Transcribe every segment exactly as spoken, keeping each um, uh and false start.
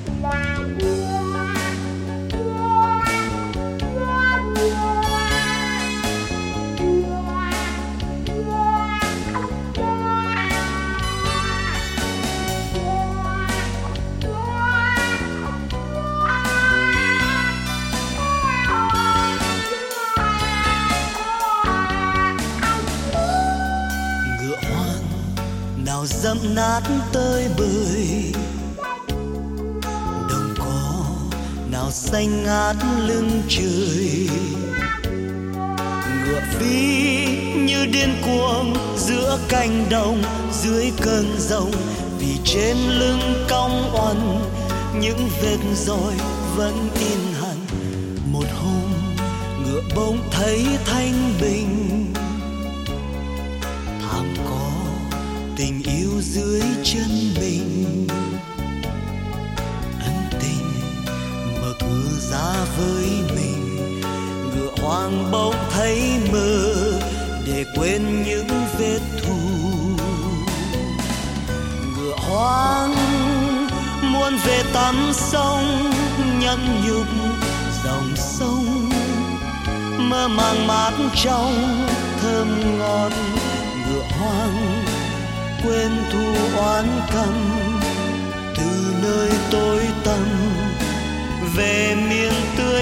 Dẫm nát tơi bời, đồng cỏ nào xanh ngát lưng trời. Ngựa phi như điên cuồng giữa cánh đồng, dưới cơn giông, vì trên lưng cong oằn những vết roi vẫn in hằn. Một hôm ngựa bỗng thấy thanh bình, thảm có tình yêu dưới chân mình. Ân tình mở cửa ra với mình, ngựa hoang bỗng thấy mơ để quên những vết thù. Ngựa hoang muốn về tắm sông, nhẫn nhục dòng sông mơ màng mát trong thơm ngon. Ngựa hoang quên thù oán căm, từ nơi tối tăm về miền tươi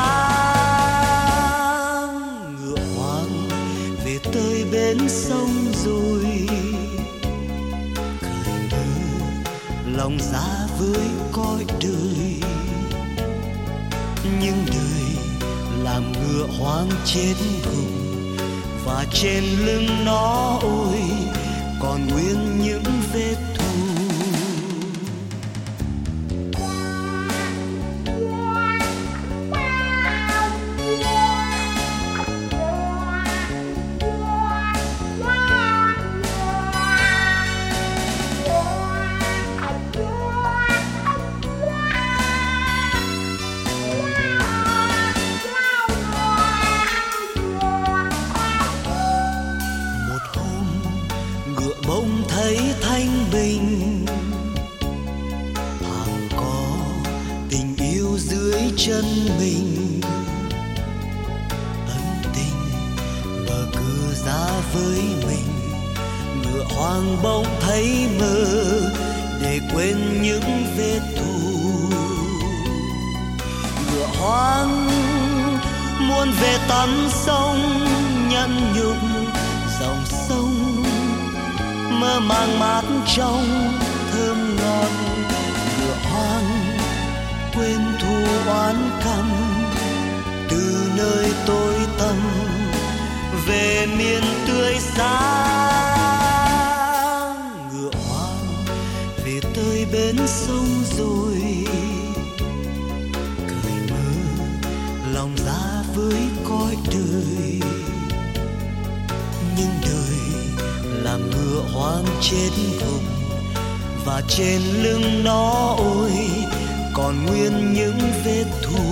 sáng. Ngựa hoang về tới bến sông rồi, cởi mở lòng ra với cõi đời. Nhưng đời làm ngựa hoang chết gục, và trên lưng nó ôi còn nguyên những vết thù. Bỗng thấy thanh bình, thảm có tình yêu dưới chân mình. Ân tình mở cửa ra với mình, ngựa hoang bỗng thấy mơ để quên những vết thù. Ngựa hoang muốn về tắm sông, nhẫn nhục dòng sông mơ màng mát trong thơm ngon. Ngựa hoang quên thù oán căm, từ nơi tối tăm về miền tươi sáng. Ngựa hoang về tới bến sông rồi, cởi mở lòng ra với cõi đời. Nhưng đời làm ngựa hoang chết gục, và trên lưng nó ôi còn nguyên những vết thù.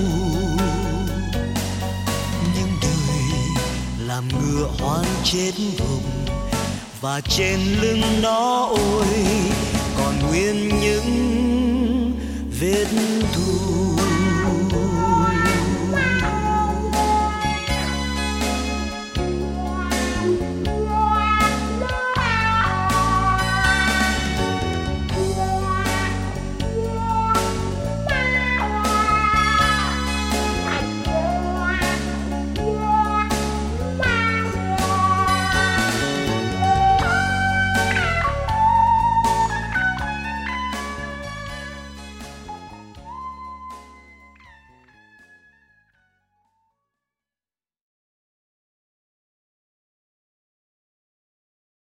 Nhưng đời làm ngựa hoang chết gục, và trên lưng nó ôi còn nguyên những